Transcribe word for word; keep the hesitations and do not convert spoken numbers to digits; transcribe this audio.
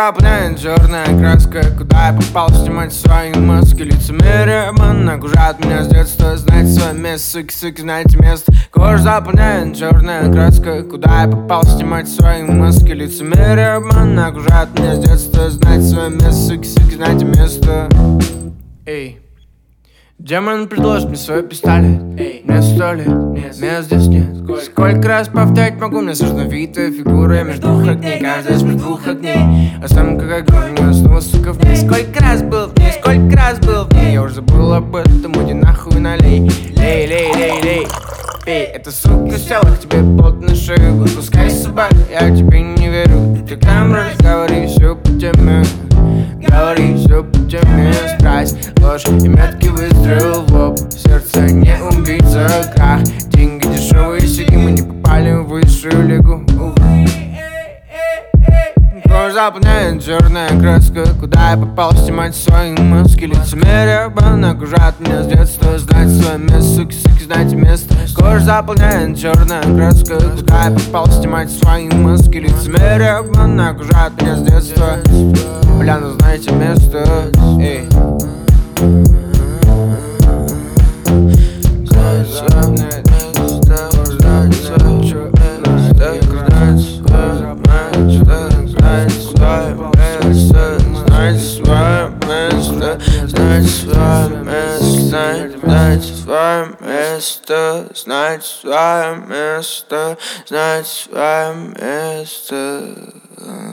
заполняет черная краска. Куда я попал, снимать свои маски. Лицемерием она окружает меня с детства. Знайте свое место, суки, суки, знайте место. Кожу заполняет черная краска. Куда я попал, снимать свои маски. Лицемерием она окружает меня с детства. Знайте свое место, суки, суки, знайте место. Эй. Демон предложит мне свой пистолет. Эй, мне сто лет, нет, меня здесь нет. Сколько? Сколько раз повторять могу, мне сложно вида фигура. Я между двух огней, каждый из между двух огней. А сам как огонь, я снова, сука, в ней. Сколько раз был в ней, сколько раз был в ней. Я уже забыл об этом, иди нахуй налей. Лей, лей, лей, лей. Эй, эта сука села к тебе под на шею. Выпускай собак, я тебе не верю. Ты к нам разговори, все по теме. Говори, все по теме. Страсть, ложь и меткий выстрел в лоб. Сердце не убийца, крах. Деньги дешевые, сиги, мы не попали в высшую лигу. Кожу заполняет черная краска. Куда я попал, снимать свои маски. Лицемерие она окружает меня с детства. Знать свое место, суки, суки, знайте место. Кожу заполняет черная краска. Куда я попал, снимать свои маски. Лицемерие она окружает меня с детства. Бля, ну знаете место. Эй. Знать свое место, знать свое место, знать свое место, знать свое место.